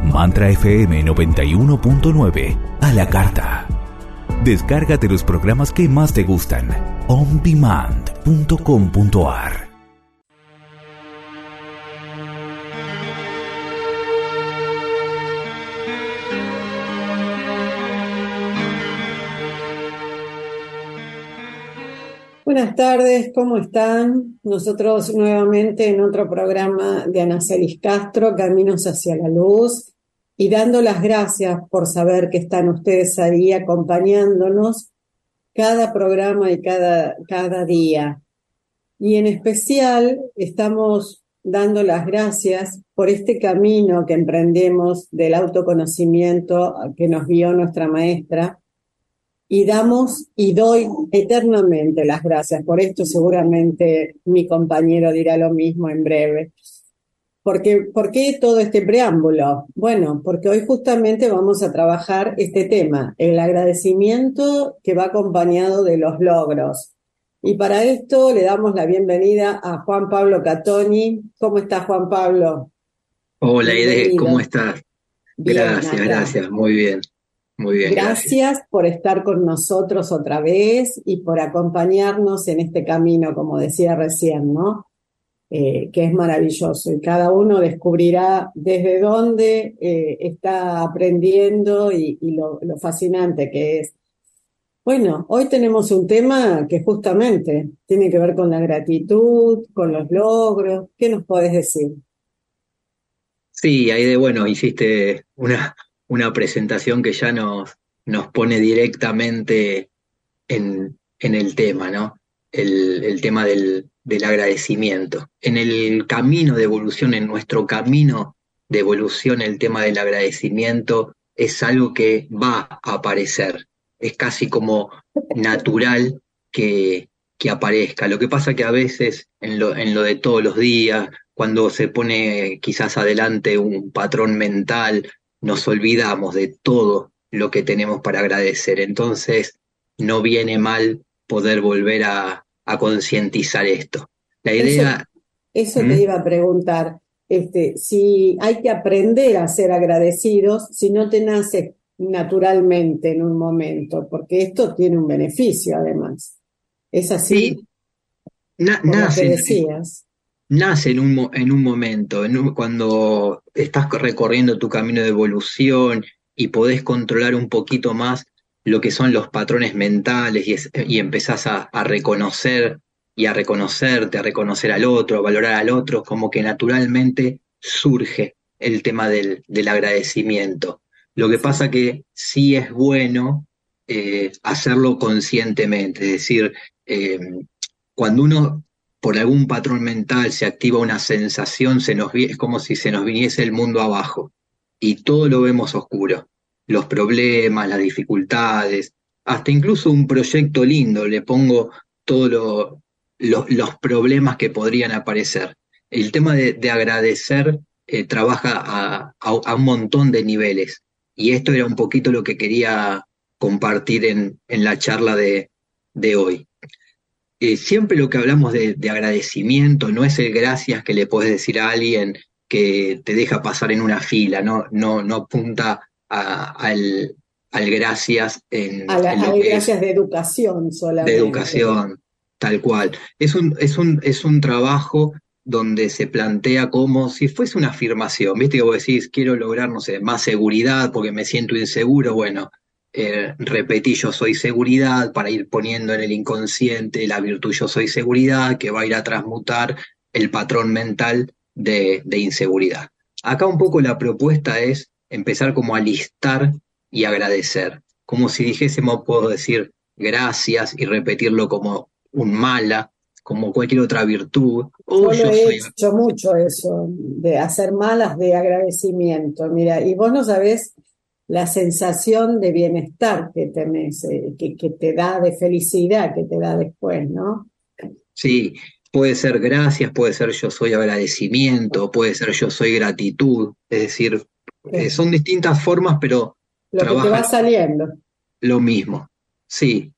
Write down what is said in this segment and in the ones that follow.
Mantra FM 91.9 a la carta. Descárgate los programas que más te gustan. ondemand.com.ar. Buenas tardes, ¿cómo están? Nosotros nuevamente en otro programa de Ana Celis Castro, Caminos hacia la Luz, y dando las gracias por saber que están ustedes ahí acompañándonos cada programa y cada día. Y en especial estamos dando las gracias por este camino que emprendemos del autoconocimiento que nos guió nuestra maestra. Y damos y doy eternamente las gracias por esto. Seguramente mi compañero dirá lo mismo en breve. ¿Por qué todo este preámbulo? Bueno, porque hoy justamente vamos a trabajar este tema, el agradecimiento que va acompañado de los logros. Y para esto le damos la bienvenida a Juan Pablo Catoni. ¿Cómo está, Juan Pablo? Hola, Aide, Bienvenido. ¿cómo estás? Bien, acá. Gracias, muy bien, gracias. Gracias por estar con nosotros otra vez y por acompañarnos en este camino, como decía recién, ¿no? Que es maravilloso y cada uno descubrirá desde dónde está aprendiendo y lo fascinante que es. Bueno, hoy tenemos un tema que justamente tiene que ver con la gratitud, con los logros. ¿Qué nos podés decir? Sí, Aide, bueno, hiciste una presentación que ya nos pone directamente en el tema, ¿no? El tema del agradecimiento. En el camino de evolución, en nuestro camino de evolución, el tema del agradecimiento es algo que va a aparecer. Es casi como natural que aparezca. Lo que pasa que a veces en lo de todos los días, cuando se pone quizás adelante un patrón mental, nos olvidamos de todo lo que tenemos para agradecer. Entonces, no viene mal poder volver a concientizar esto. La Eso, idea, eso te ¿Mm? iba a preguntar, si hay que aprender a ser agradecidos, si no te nace naturalmente en un momento, porque esto tiene un beneficio además. ¿Es así? Sí, Por lo que nace, decías. nace en un momento, cuando estás recorriendo tu camino de evolución y podés controlar un poquito más lo que son los patrones mentales y empezás a reconocer y a reconocerte, a reconocer al otro, a valorar al otro, como que naturalmente surge el tema del agradecimiento. Lo que Sí. pasa que sí es bueno hacerlo conscientemente, es decir, cuando uno por algún patrón mental se activa una sensación, es como si se nos viniese el mundo abajo y todo lo vemos oscuro. Los problemas, las dificultades, hasta incluso un proyecto lindo, le pongo todos los problemas que podrían aparecer. El tema de agradecer trabaja a un montón de niveles y esto era un poquito lo que quería compartir en la charla de hoy. Siempre lo que hablamos de agradecimiento no es el gracias que le puedes decir a alguien que te deja pasar en una fila, no apunta al gracias en lo Hay que es gracias de educación de solamente. educación, tal cual. Es un trabajo donde se plantea como si fuese una afirmación, ¿viste? Que vos decís, quiero lograr, no sé, más seguridad porque me siento inseguro, bueno, repetí yo soy seguridad para ir poniendo en el inconsciente la virtud yo soy seguridad que va a ir a transmutar el patrón mental de inseguridad. Acá un poco la propuesta es empezar como a listar y agradecer, como si dijésemos, puedo decir, gracias y repetirlo como un mala, como cualquier otra virtud. O Yo lo yo he soy, hecho mucho eso, de hacer malas de agradecimiento. Mira, y vos no sabés la sensación de bienestar que tenés, que te da de felicidad, que te da después, ¿no? sí, puede ser gracias, puede ser yo soy agradecimiento, puede ser yo soy gratitud. Es decir, Que son distintas formas, pero lo que te trabajan va saliendo. lo mismo. Sí,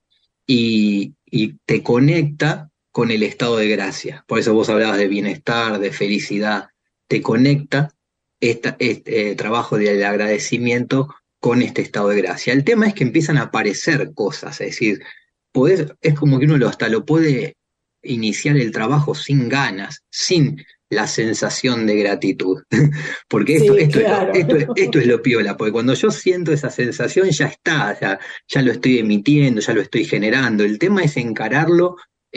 y te conecta con el estado de gracia. Por eso vos hablabas de bienestar, de felicidad. Te conecta este trabajo del agradecimiento con este estado de gracia. El tema es que empiezan a aparecer cosas, es decir, es como que uno hasta lo puede iniciar el trabajo sin ganas, sin la sensación de gratitud. Porque Sí, claro. esto es lo piola, porque cuando yo siento esa sensación ya está, ya lo estoy emitiendo, ya lo estoy generando. El tema es encararlo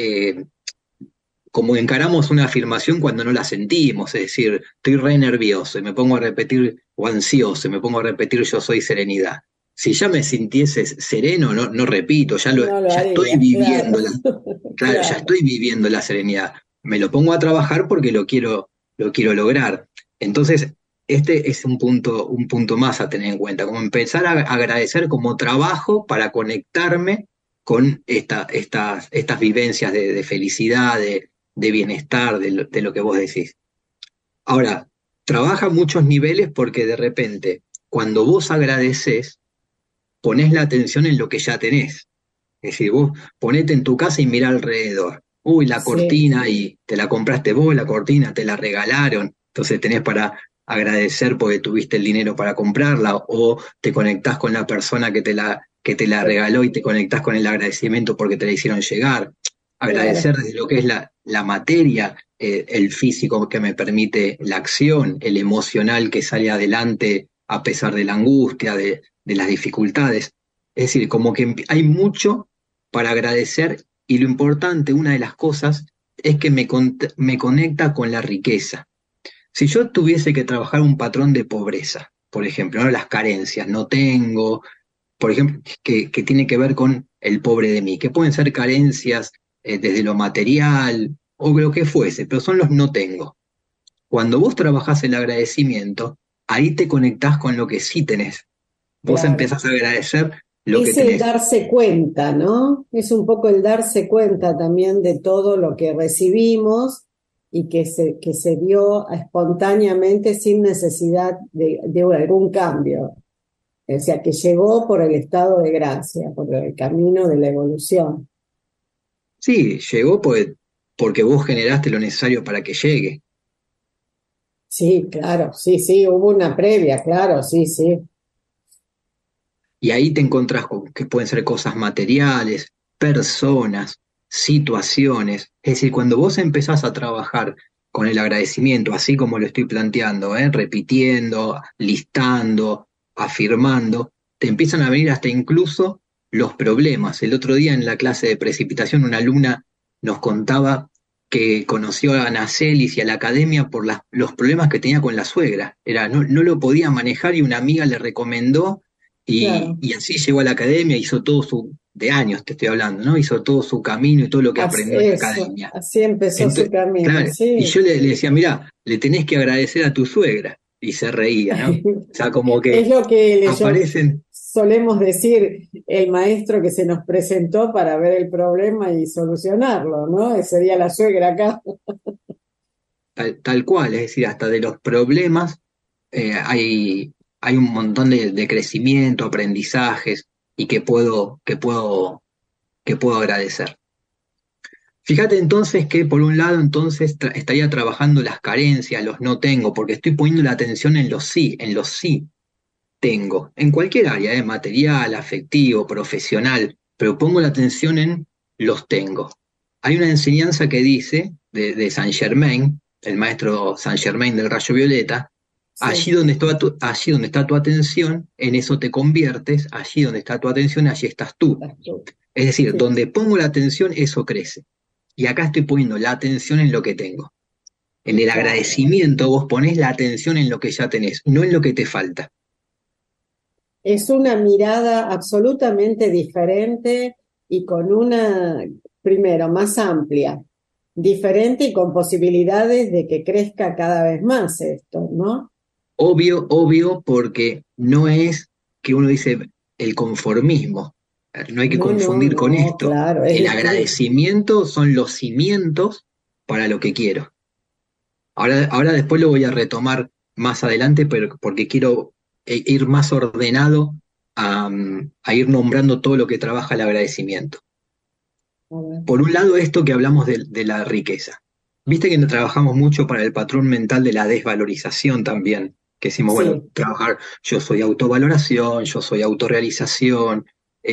como encaramos una afirmación cuando no la sentimos, es decir, estoy re nervioso y me pongo a repetir, o ansioso, y me pongo a repetir yo soy serenidad. Si ya me sintiese sereno, no repito, No lo ya estoy haría, claro. viviendo claro, ya Claro. estoy viviendo la serenidad. Me lo pongo a trabajar porque lo quiero lograr. Entonces, este es un punto más a tener en cuenta, como empezar a agradecer como trabajo para conectarme con estas vivencias de felicidad, de bienestar, de lo que vos decís. Ahora, trabaja a muchos niveles porque de repente, cuando vos agradeces, ponés la atención en lo que ya tenés. Es decir, vos ponete en tu casa y mira alrededor. Uy, la Sí, cortina y te la compraste vos, la cortina te la regalaron. Entonces tenés para agradecer porque tuviste el dinero para comprarla o te conectás con la persona que te la regaló y te conectás con el agradecimiento porque te la hicieron llegar. Agradecer claro. desde lo que es la materia, el físico que me permite la acción, el emocional que sale adelante a pesar de la angustia, de las dificultades. Es decir, como que hay mucho para agradecer y lo importante, una de las cosas, es que me conecta con la riqueza. Si yo tuviese que trabajar un patrón de pobreza, por ejemplo, ¿no? Las carencias, no tengo, por ejemplo, que tiene que ver con el pobre de mí, que pueden ser carencias desde lo material o lo que fuese, pero son los no tengo. Cuando vos trabajás el agradecimiento, ahí te conectás con lo que sí tenés. Vos Claro. empezás a agradecer lo que Es el tenés. darse cuenta, ¿no? Es un poco el darse cuenta también de todo lo que recibimos y que se dio espontáneamente sin necesidad de algún cambio. O sea, que llegó por el estado de gracia, por el camino de la evolución. Sí, llegó porque vos generaste lo necesario para que llegue. Sí, claro, sí, sí, hubo una previa, claro, sí, sí. Y ahí te encontrás con que pueden ser cosas materiales, personas, situaciones. Es decir, cuando vos empezás a trabajar con el agradecimiento, así como lo estoy planteando, repitiendo, listando, afirmando, te empiezan a venir hasta incluso los problemas. El otro día en la clase de precipitación una alumna nos contaba que conoció a Anacelis y a la academia por los problemas que tenía con la suegra. No lo podía manejar y una amiga le recomendó Claro, y así llegó a la academia, hizo todo de años te estoy hablando, ¿no? Hizo todo su camino y todo lo que aprendió en la eso, academia. así empezó su Entonces, camino, claro, y sí. yo le decía, mirá, le tenés que agradecer a tu suegra. Y se reía, ¿no? O sea, como Es que lo que aparecen, solemos decir el maestro que se nos presentó para ver el problema y solucionarlo, ¿no? Ese día la suegra acá. tal cual, es decir, hasta de los problemas hay un montón de crecimiento, aprendizajes y que puedo agradecer. Fíjate entonces que por un lado entonces estaría trabajando las carencias, los no tengo, porque estoy poniendo la atención en los sí tengo, en cualquier área, material, afectivo, profesional, pero pongo la atención en los tengo. Hay una enseñanza que dice de Saint Germain, el maestro Saint Germain del rayo violeta, Sí, allí donde está tu atención, en eso te conviertes, allí donde está tu atención, allí estás tú. estás tú. Es decir, Sí, donde pongo la atención, eso crece. Y acá estoy poniendo la atención en lo que tengo. En el claro. agradecimiento vos ponés la atención en lo que ya tenés, no en lo que te falta. Es una mirada absolutamente diferente y con una, primero, más amplia, diferente y con posibilidades de que crezca cada vez más esto, ¿no? Obvio, porque no es que uno dice el conformismo. No hay que No, no, confundir con no, esto. claro, es El distinto. agradecimiento son los cimientos para lo que quiero. Ahora después lo voy a retomar más adelante, pero porque quiero ir más ordenado a ir nombrando todo lo que trabaja el agradecimiento. A ver, Por un lado, esto que hablamos de la riqueza. Viste que trabajamos mucho para el patrón mental de la desvalorización también. que decimos, bueno, Sí. trabajar, yo soy autovaloración, yo soy autorrealización,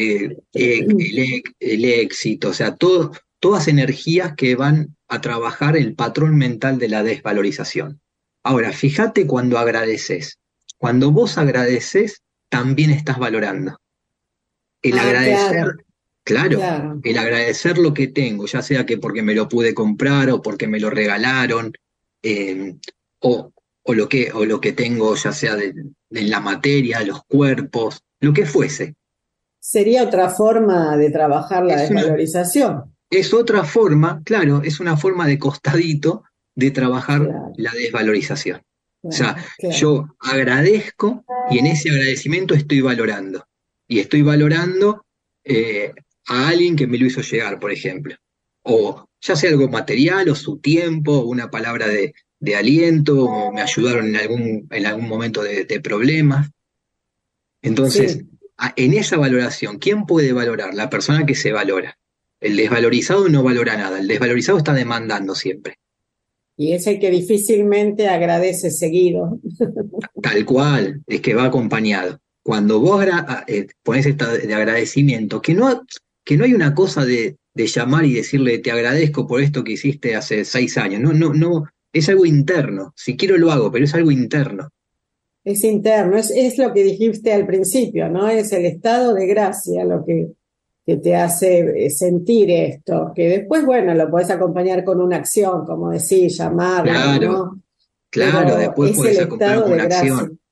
el éxito, o sea, todas energías que van a trabajar el patrón mental de la desvalorización. Ahora, fíjate cuando agradeces. Cuando vos agradeces, también estás valorando. El Ah, agradecer, claro, claro, claro. el agradecer lo que tengo, ya sea que porque me lo pude comprar o porque me lo regalaron, eh, o, o lo que tengo, ya sea de la materia, los cuerpos, lo que fuese. Sería otra forma de trabajar la Es una, desvalorización. es otra forma, claro, es una forma de costadito de trabajar Claro, la desvalorización. O sea, claro, claro. yo agradezco y en ese agradecimiento estoy valorando. Y estoy valorando eh, a alguien que me lo hizo llegar, por ejemplo. O ya sea algo material o su tiempo, o una palabra de aliento, o me ayudaron en algún momento de problemas. Entonces, Sí. en esa valoración, ¿quién puede valorar? La persona que se valora. El desvalorizado no valora nada, el desvalorizado está demandando siempre. Y es el que difícilmente agradece seguido. Tal cual, es que va acompañado. Cuando vos pones esta de agradecimiento, que no hay una cosa de llamar y decirle te agradezco por esto que hiciste hace 6 años. No, no, no, es algo interno. Si quiero lo hago, pero es algo interno. Es interno, es lo que dijiste al principio, ¿no? Es el estado de gracia lo que te hace sentir esto, que después, bueno, lo podés acompañar con una acción, como decís, llamarlo, Claro, ¿no? claro, Pero después es el puedes acompañar estado con de una gracia acción.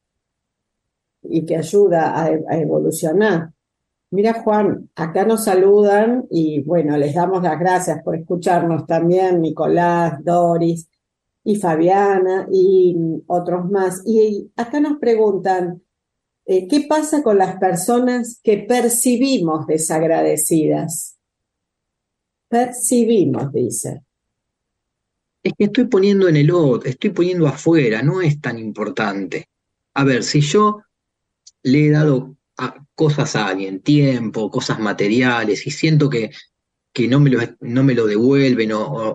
y que ayuda a evolucionar. Mira, Juan, acá nos saludan y bueno, les damos las gracias por escucharnos también, Nicolás, Doris y Fabiana y otros más. Y acá nos preguntan, ¿qué pasa con las personas que percibimos desagradecidas? Percibimos, dice. Es que estoy poniendo en el otro, estoy poniendo afuera, no es tan importante. A ver, si yo le he dado cosas a alguien, tiempo, cosas materiales, y siento que no me lo devuelven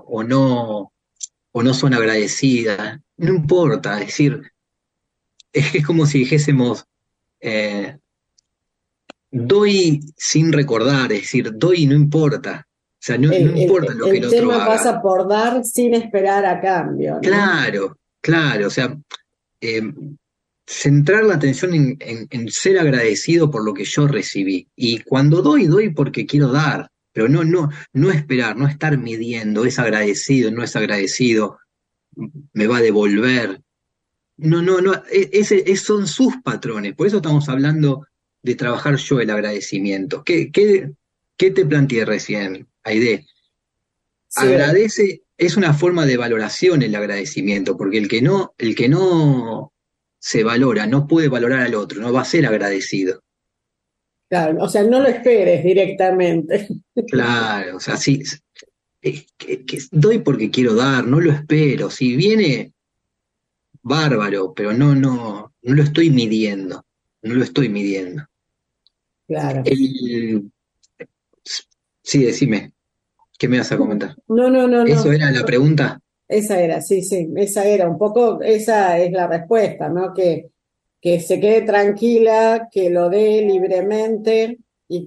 o no son agradecidas, no importa, es decir, es como si dijésemos, eh, doy sin recordar, es decir, doy y no importa, o sea, no importa lo que el El otro tema haga. pasa por dar sin esperar a cambio, ¿no? Claro, claro, o sea, eh, centrar la atención en ser agradecido por lo que yo recibí. Y cuando doy, doy porque quiero dar, pero no esperar, no estar midiendo, es agradecido, no es agradecido, me va a devolver. No, son sus patrones, por eso estamos hablando de trabajar yo el agradecimiento. ¿Qué te planteé recién, Aide? Sí, Agradece, es una forma de valoración el agradecimiento, porque el que no se valora, no puede valorar al otro, no va a ser agradecido. claro, o sea, no lo esperes directamente. Claro, o sea, sí, que doy porque quiero dar, no lo espero. Si viene, bárbaro, pero no lo estoy midiendo, no lo estoy midiendo. Claro. El, sí, decime, ¿qué me vas a comentar? No, no, no, ¿Eso no. era la pregunta? Esa era, sí, sí, esa era un poco, esa es la respuesta, ¿no? Que se quede tranquila, que lo dé libremente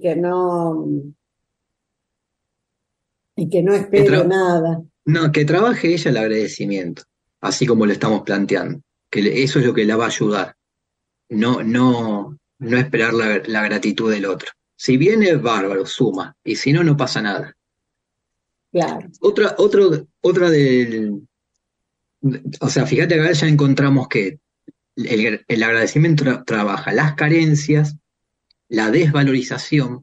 y que no Que espere nada. No, que trabaje ella el agradecimiento, así como lo estamos planteando, eso es lo que la va a ayudar, no esperar la gratitud del otro. Si viene, bárbaro, suma, y si no, no pasa nada. Claro, Otra o sea, fíjate que acá ya encontramos que el agradecimiento trabaja las carencias, la desvalorización,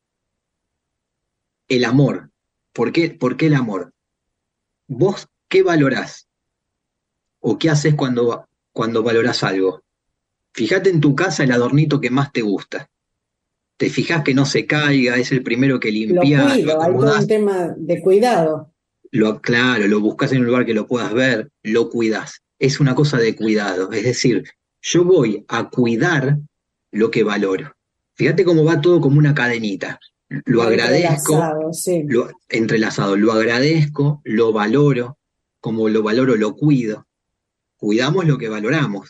el amor. ¿Por qué el amor? ¿Vos qué valorás? ¿O qué haces cuando valorás algo? Fíjate en tu casa el adornito que más te gusta. Te fijás que no se caiga, es el primero que lo limpiás, lo cuido, hay todo un acomodás, tema de cuidado. claro, lo buscas en un lugar que lo puedas ver, lo cuidás. Es una cosa de cuidado, es decir, yo voy a cuidar lo que valoro. Fíjate cómo va todo como una cadenita. Lo Va agradezco, entrelazado, sí, entrelazado, lo agradezco, lo valoro, como lo valoro, lo cuido. Cuidamos lo que valoramos.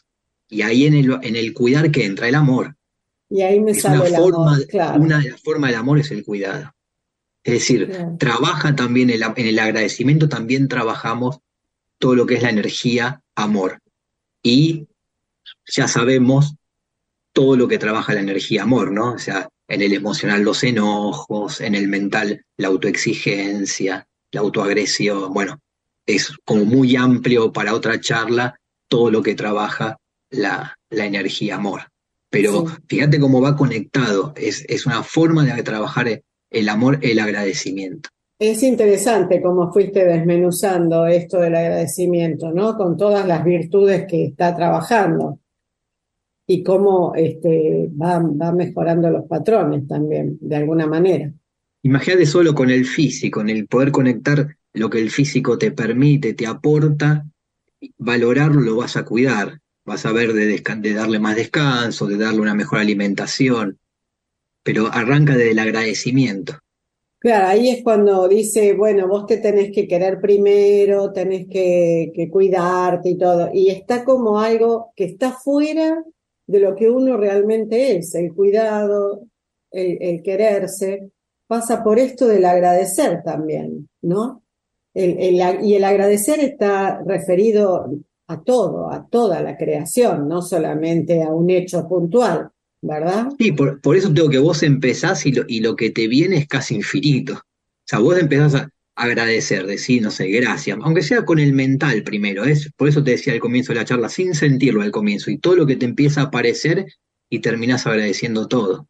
Y ahí en el cuidar que entra el amor. Y ahí me Es una sale el forma, amor, claro, una de las formas del amor es el cuidado. Es decir, claro. trabaja también en el agradecimiento, también trabajamos todo lo que es la energía amor. Y ya sabemos todo lo que trabaja la energía amor, ¿no? O sea, en el emocional los enojos, en el mental la autoexigencia, la autoagresión. Bueno, es como muy amplio para otra charla todo lo que trabaja la energía amor. Pero Sí. fíjate cómo va conectado, es una forma de trabajar el amor, el agradecimiento. Es interesante cómo fuiste desmenuzando esto del agradecimiento, ¿no? Con todas las virtudes que está trabajando y cómo va mejorando los patrones también, de alguna manera. Imagínate solo con el físico, en el poder conectar lo que el físico te permite, te aporta, valorarlo lo vas a cuidar, vas a ver de darle más descanso, de darle una mejor alimentación, pero arranca desde el agradecimiento. Claro, ahí es cuando dice, bueno, vos te tenés que querer primero, tenés que cuidarte y todo. Y está como algo que está fuera de lo que uno realmente es. El cuidado, el quererse, pasa por esto del agradecer también, ¿no? Y el agradecer está referido a todo, a toda la creación, no solamente a un hecho puntual, ¿verdad? Sí, por eso tengo que vos empezás y lo que te viene es casi infinito. O sea, vos empezás a agradecer, decir, no sé, gracias, aunque sea con el mental primero, por eso te decía al comienzo de la charla, sin sentirlo al comienzo, y todo lo que te empieza a aparecer y terminás agradeciendo todo.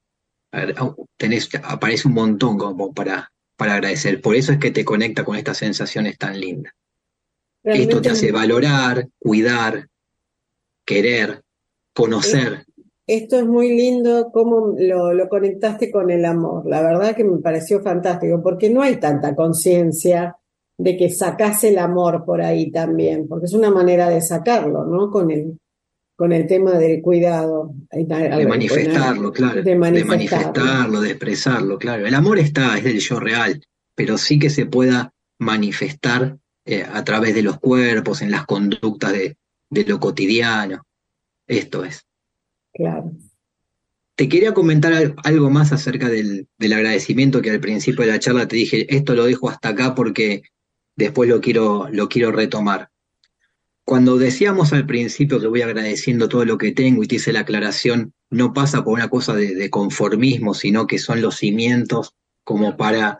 Aparece un montón como para agradecer. Por eso es que te conecta con estas sensaciones tan lindas. Esto te Realmente hace valorar, cuidar, querer, es conocer. esto es muy lindo cómo lo conectaste con el amor. La verdad que me pareció fantástico, porque no hay tanta conciencia de que sacás el amor por ahí también, porque es una manera de sacarlo, ¿no? Con el tema del cuidado, De manifestarlo, claro, de de manifestarlo. manifestarlo, de expresarlo, claro. El amor está, es del yo real, pero sí que se pueda manifestar a través de los cuerpos, en las conductas de lo cotidiano. Esto es. Claro. Te quería comentar algo más acerca del agradecimiento que al principio de la charla te dije, esto lo dejo hasta acá porque después lo quiero retomar. Cuando decíamos al principio que voy agradeciendo todo lo que tengo y te hice la aclaración, no pasa por una cosa de conformismo, sino que son los cimientos como para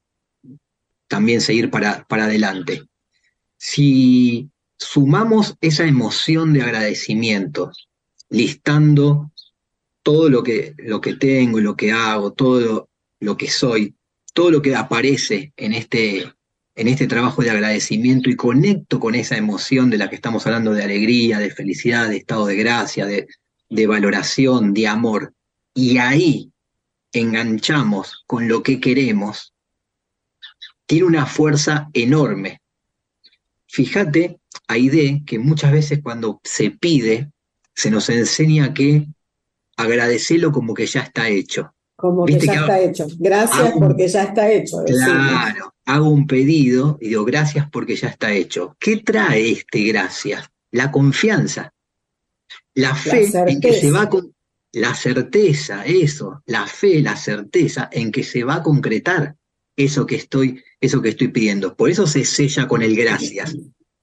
también seguir para adelante. Si sumamos esa emoción de agradecimiento, listando todo lo que tengo, lo que hago, todo lo que soy, todo lo que aparece en este trabajo de agradecimiento y conecto con esa emoción de la que estamos hablando de alegría, de felicidad, de estado de gracia, de valoración, de amor. Y ahí enganchamos con lo que queremos, tiene una fuerza enorme. Fíjate, Aide, que muchas veces cuando se pide, se nos enseña que agradecerlo como que ya está hecho. Como que Viste ya que está hecho. Gracias hago porque un, ya está hecho, decimos. claro, hago un pedido y digo gracias porque ya está hecho. ¿Qué trae este gracias? La confianza, la La fe en que se va certeza. con la certeza, eso, la fe, la certeza en que se va a concretar eso que estoy pidiendo. Por eso se sella con el gracias.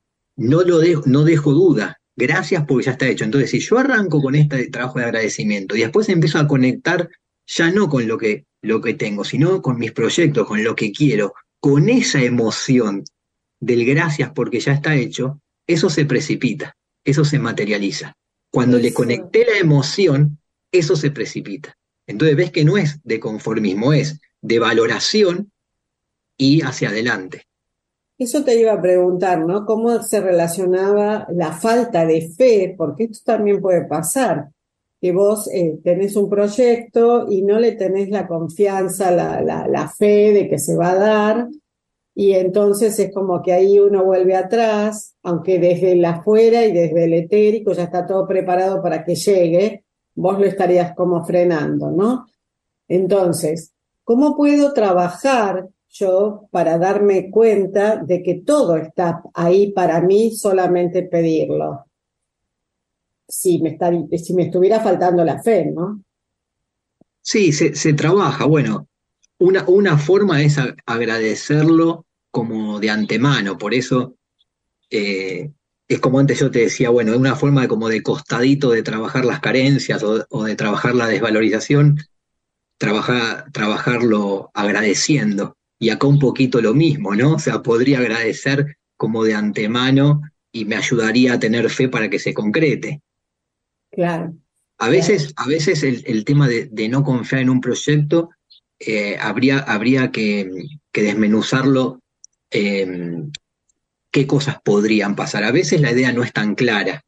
No dejo duda. Gracias porque ya está hecho. Entonces, si yo arranco con este trabajo de agradecimiento y después empiezo a conectar ya no con lo que tengo, sino con mis proyectos, con lo que quiero, con esa emoción del gracias porque ya está hecho, eso se precipita, eso se materializa. Cuando le Eso. conecté la emoción, eso se precipita. Entonces ves que no es de conformismo, es de valoración y hacia adelante. Eso te iba a preguntar, ¿no? ¿Cómo se relacionaba la falta de fe? Porque esto también puede pasar, que vos tenés un proyecto y no le tenés la confianza, la fe de que se va a dar, y entonces es como que ahí uno vuelve atrás, aunque desde el afuera y desde el etérico ya está todo preparado para que llegue, vos lo estarías como frenando, ¿no? Entonces, ¿cómo puedo trabajar yo para darme cuenta de que todo está ahí para mí, solamente pedirlo? si me estuviera faltando la fe, ¿no? Sí, se trabaja. Bueno, una forma es agradecerlo como de antemano. Por eso es como antes yo te decía, bueno, es una forma como de costadito de trabajar las carencias o de trabajar la desvalorización, trabajarlo agradeciendo. Y acá un poquito lo mismo, ¿no? O sea, podría agradecer como de antemano y me ayudaría a tener fe para que se concrete. Claro, A claro. veces, a veces el tema de no confiar en un proyecto, habría que desmenuzarlo, eh, qué cosas podrían pasar. A veces la idea no es tan clara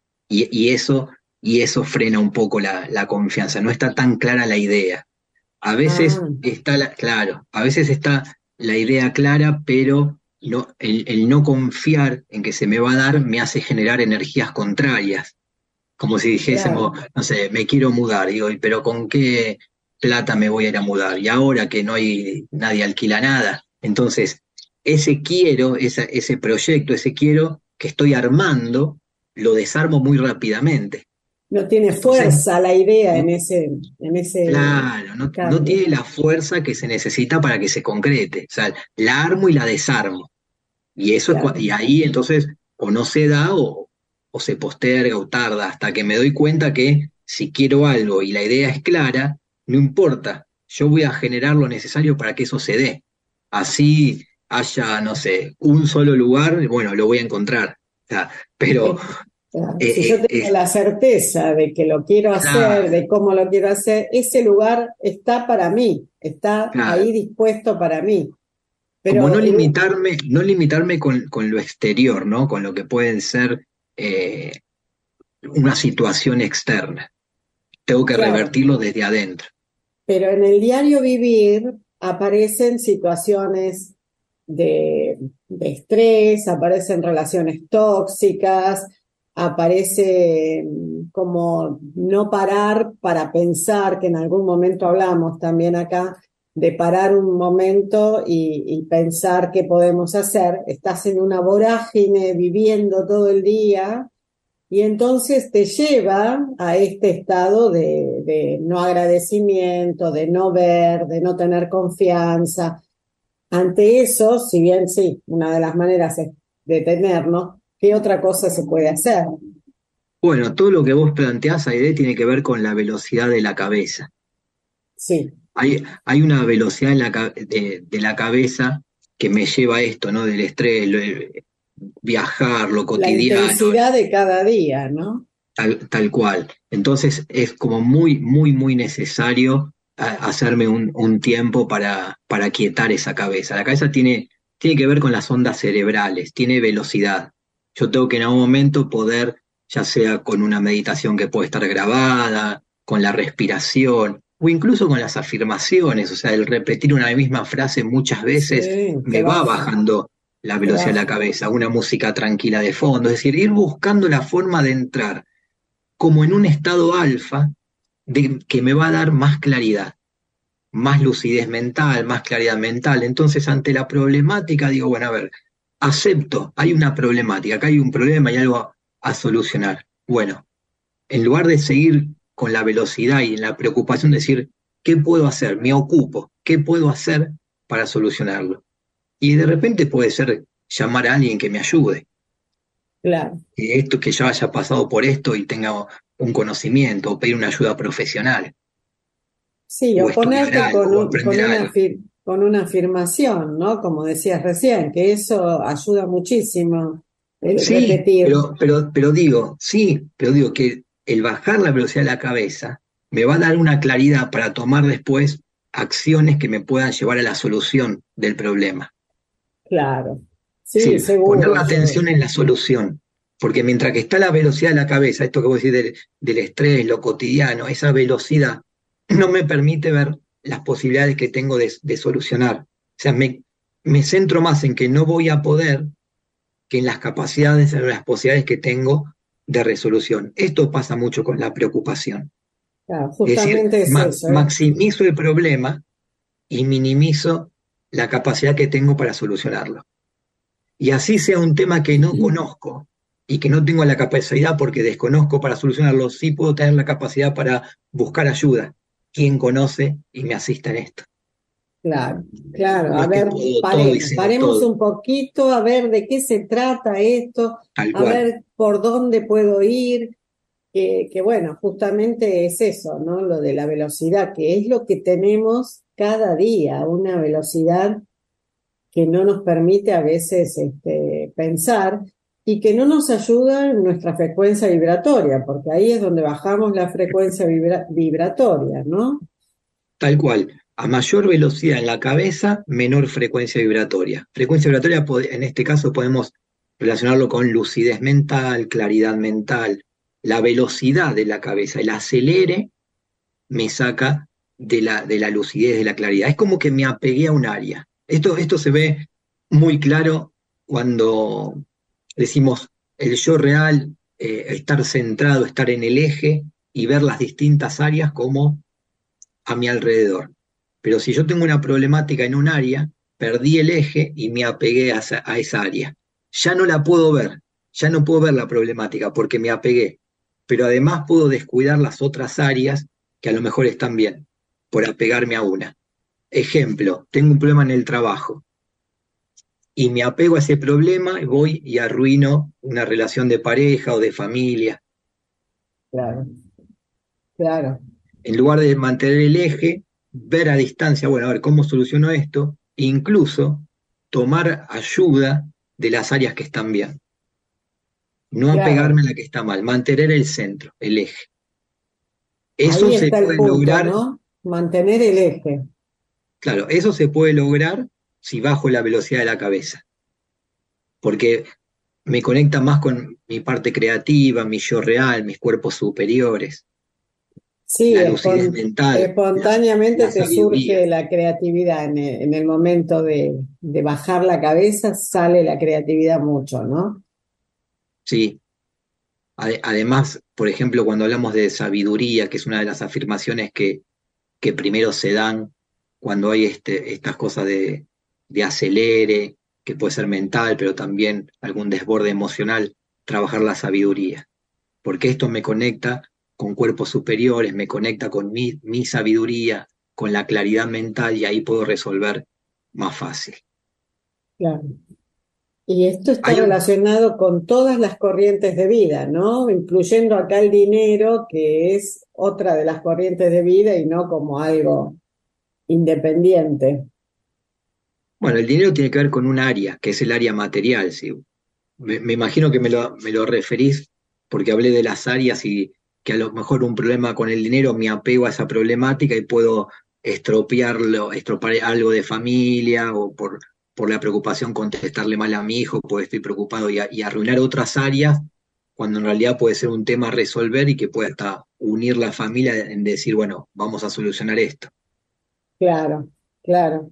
y eso frena un poco la confianza. No está tan clara la idea. A veces Ah, está claro, a veces está la idea clara, pero el no confiar en que se me va a dar me hace generar energías contrarias. Como si claro. dijésemos, no sé, me quiero mudar, digo, pero ¿con qué plata me voy a ir a mudar? Y ahora que no hay, nadie alquila nada. Entonces, ese quiero, ese proyecto, ese quiero que estoy armando, lo desarmo muy rápidamente. No tiene Entonces, fuerza la idea no- en ese claro, no cambio. tiene la fuerza que se necesita para que se concrete. O sea, la armo y la desarmo. Y eso Claro. y ahí entonces o no se da o se posterga o tarda hasta que me doy cuenta que si quiero algo y la idea es clara, no importa, yo voy a generar lo necesario para que eso se dé. Así haya, no sé, un solo lugar, bueno, lo voy a encontrar. O sea, pero Claro, si yo tengo es la certeza de que lo quiero hacer, claro, de cómo lo quiero hacer, ese lugar está para mí, está ahí claro. dispuesto para mí. Como Pero no limitarme con lo exterior, ¿no? Con lo que pueden ser eh, una situación externa. Tengo que claro, revertirlo desde adentro. pero en el diario vivir aparecen situaciones de estrés, aparecen relaciones tóxicas, aparece como no parar para pensar, que en algún momento hablamos también acá, de parar un momento y pensar qué podemos hacer. Estás en una vorágine viviendo todo el día y entonces te lleva a este estado de no agradecimiento, de no ver, de no tener confianza. Ante eso, si bien sí, una de las maneras es detenernos, ¿qué otra cosa se puede hacer? Bueno, todo lo que vos planteás, Aide, tiene que ver con la velocidad de la cabeza. Sí, Hay una velocidad de la cabeza que me lleva a esto, ¿no? Del estrés, viajar, lo la cotidiano, intensidad de cada día, ¿no? tal cual. Entonces es como muy, muy, muy necesario hacerme un tiempo para quietar esa cabeza. La cabeza tiene que ver con las ondas cerebrales, tiene velocidad. Yo tengo que en algún momento poder, ya sea con una meditación que puede estar grabada, con la respiración, o incluso con las afirmaciones, o sea, el repetir una misma frase muchas veces Sí, te me va baja, bajando la te velocidad de la baja. cabeza, una música tranquila de fondo, es decir, ir buscando la forma de entrar como en un estado alfa que me va a dar más claridad, más lucidez mental, más claridad mental. Entonces, ante la problemática, digo, bueno, a ver, acepto, hay una problemática, acá hay un problema, hay algo a solucionar. Bueno, en lugar de seguir con la velocidad y en la preocupación de decir, ¿qué puedo hacer? Me ocupo, ¿qué puedo hacer para solucionarlo? Y de repente puede ser llamar a alguien que me ayude, Claro. que yo haya pasado por esto y tenga un conocimiento o pedir una ayuda profesional Sí, o o estudiar ponerte algo o aprender algo. con una afirmación, ¿no? Como decías recién, que eso ayuda muchísimo, el Sí, repetir. pero digo que el bajar la velocidad de la cabeza me va a dar una claridad para tomar después acciones que me puedan llevar a la solución del problema. Claro. Es Sí, decir, poner seguro. la atención en la solución. Porque mientras que está la velocidad de la cabeza, esto que vos decís del estrés, lo cotidiano, esa velocidad no me permite ver las posibilidades que tengo de solucionar. O sea, me centro más en que no voy a poder que en las capacidades, en las posibilidades que tengo de resolución. Esto pasa mucho con la preocupación. Claro, Es decir, justamente es eso, ¿eh? maximizo el problema y minimizo la capacidad que tengo para solucionarlo. Y así sea un tema que no conozco, y que no tengo la capacidad porque desconozco para solucionarlo, sí puedo tener la capacidad para buscar ayuda. ¿Quién conoce y me asista en esto? Claro, claro. No A es que ver, puedo todo y paremos, sé de paremos todo, un poquito a ver de qué se trata esto, tal a cual, ver por dónde puedo ir, que bueno, justamente es eso, ¿no? Lo de la velocidad, que es lo que tenemos cada día, una velocidad que no nos permite a veces pensar y que no nos ayuda en nuestra frecuencia vibratoria, porque ahí es donde bajamos la frecuencia vibratoria, ¿no? tal cual. A mayor velocidad en la cabeza, menor frecuencia vibratoria. Frecuencia vibratoria, en este caso, podemos relacionarlo con lucidez mental, claridad mental. La velocidad de la cabeza, el acelere, me saca de la lucidez, de la claridad. Es como que me apegué a un área. Esto se ve muy claro cuando decimos el yo real, estar centrado, estar en el eje y ver las distintas áreas como a mi alrededor. Pero si yo tengo una problemática en un área, perdí el eje y me apegué a esa área. Ya no la puedo ver, ya no puedo ver la problemática porque me apegué. Pero además puedo descuidar las otras áreas que a lo mejor están bien, por apegarme a una. Ejemplo, tengo un problema en el trabajo y me apego a ese problema y voy y arruino una relación de pareja o de familia. Claro, claro. En lugar de mantener el eje, ver a distancia, bueno, a ver cómo soluciono esto, e incluso tomar ayuda de las áreas que están bien. No Claro, apegarme a la que está mal, mantener el centro, el eje. Eso ahí se está el puede punto, lograr, ¿no? Mantener el eje. claro, eso se puede lograr si bajo la velocidad de la cabeza, porque me conecta más con mi parte creativa, mi yo real, mis cuerpos superiores, Sí, la lucidez mental, espontáneamente la te sabiduría. surge la creatividad en el momento de bajar la cabeza, sale la creatividad mucho, ¿no? Sí, además, por ejemplo, cuando hablamos de sabiduría, que es una de las afirmaciones que primero se dan cuando hay estas cosas de acelere, que puede ser mental, pero también algún desborde emocional, trabajar la sabiduría, porque esto me conecta con cuerpos superiores, me conecta con mi sabiduría, con la claridad mental y ahí puedo resolver más fácil. Claro. Y esto está Hay un, relacionado con todas las corrientes de vida, ¿no? Incluyendo acá el dinero, que es otra de las corrientes de vida y no como algo independiente. bueno, el dinero tiene que ver con un área, que es el área material, ¿sí? Me imagino que me lo referís porque hablé de las áreas y que a lo mejor un problema con el dinero me apego a esa problemática y puedo estropear algo de familia o por la preocupación contestarle mal a mi hijo, pues estoy preocupado y arruinar otras áreas, cuando en realidad puede ser un tema a resolver y que puede hasta unir la familia en decir, bueno, vamos a solucionar esto. Claro, claro.